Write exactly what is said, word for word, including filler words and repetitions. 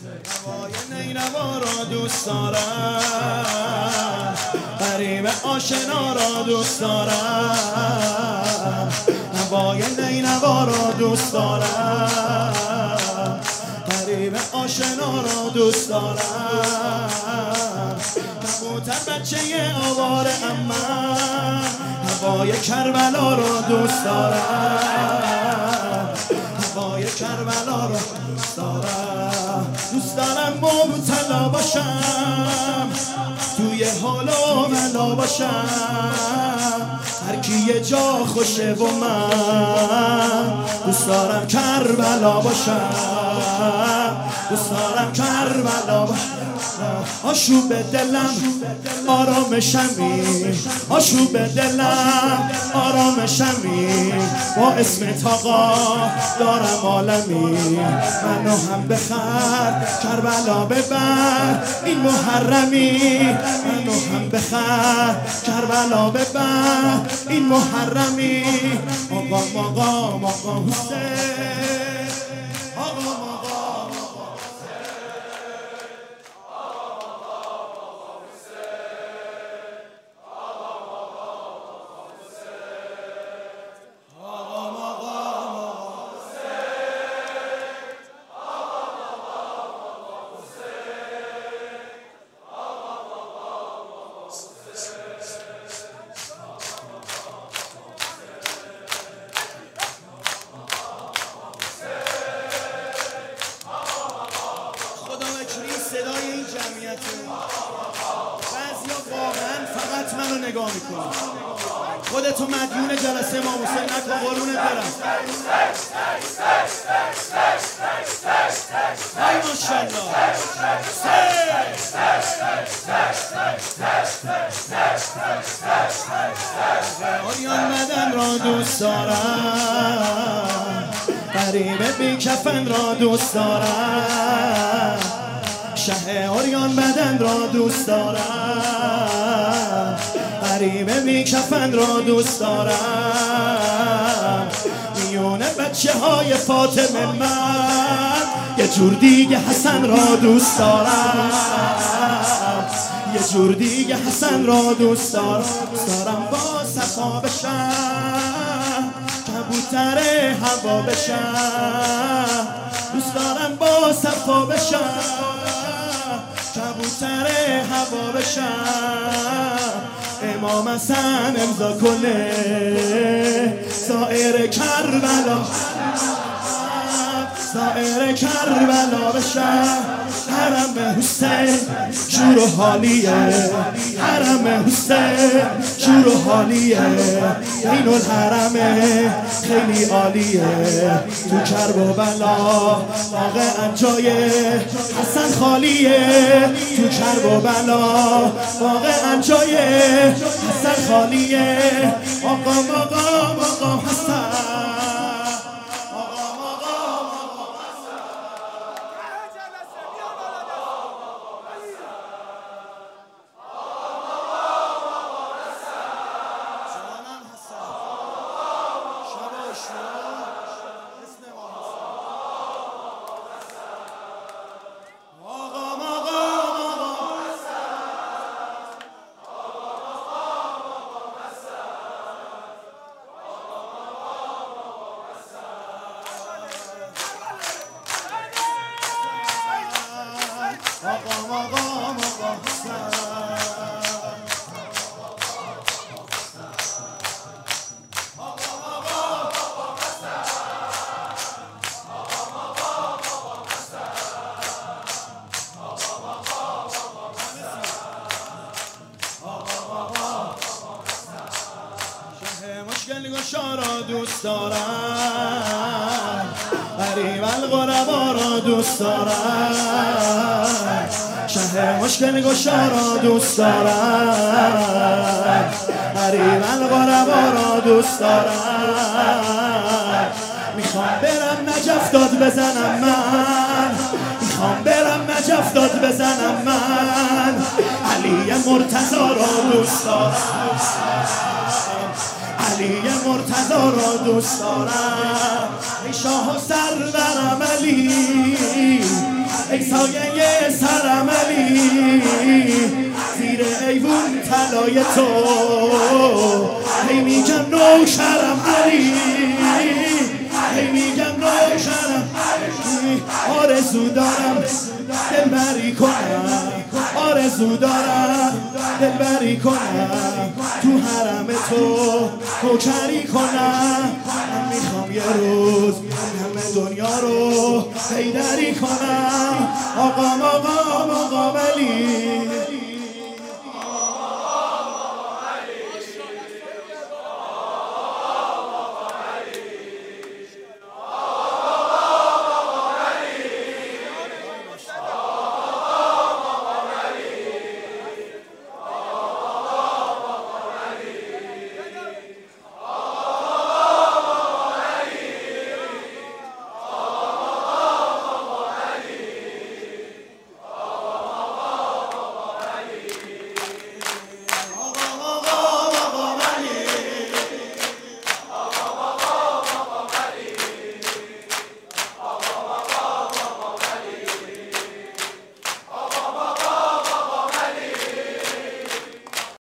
هوای نینوا را دوست دارم، غریب آشنا را دوست دارم. هوای نینوا را دوست دارم، غریب آشنا را دوست دارم. کبوتر بچه آواره اما هوای کربلا را دوست دارم، هوای کربلا را دوست دارم. دوست دارم مبتلا باشم، توی حال و ملا باشم، هر کی یه جا خوشه و من دوست دارم کربلا باشم، دوست دارم کربلا باشم. آشوب دلم آرامشمی، آشوب دلم آرامشمی، با اسم تاقا دارم عالمی. منو هم بخر کربلا ببر این محرمی، منو هم بخر کربلا ببر این محرمی. آقا مقام آقا حسین، آقا مقام آقا صدای این جمعیته. بعضیا واقعا فقط منو نگاه میکنن. خودتو مدیون جلسه امام حسین نکن قربونت برم. ای ماشاءالله. آریان بدن را دوست دارم، غریب بی کفن را دوست دارم، شه آریان بدن را دوست دارم، غریب بی کفن را دوست دارم. میونه بچه های فاطمه من یه جور دیگه حسن را دوست دارم، یه جور دیگه حسن را دوست دارم. دوست دارم با صفا بشم، کبوتر هوا بشم، دوست دارم با صفا بشم، کبوتر هوا بشم. امام حسن امضا کنه سایر کربلا، سایر کربلا بشم. حرم حسین شور و حالیه، حرم حسین شور و حالیه، این الحرمه خیلی عالیه. تو کرب و بلا واقعا جای حسن خالیه، تو کرب و بلا واقعا جای حسن خالیه. آقا مقام آقا حسن، مقام آقا مقام حسن. مشکل گشا را دوست دارم، غریب الغربا را دوست دارم، شه مشکل گشا را دوست دارم، غریب الغربا را دوست دارم. میخوام برم نجف داد بزنم من، میخوام برم نجف داد بزنم من، علی مرتضی را دوست دارم، علی مرتضی را دوست دارم. ای شاه و سرورم علی، ای سایه سرم علی زیر ایوون طلای تو هی میگم نوشرم علی هی میگم نوشرم آرزو دارم دلبری کنم آرزو دارم دلبری کنم تو حرم تو نوکری کنم من میخوام یه روز همه دنیا رو حیدری کنم آقام آقام آقام علی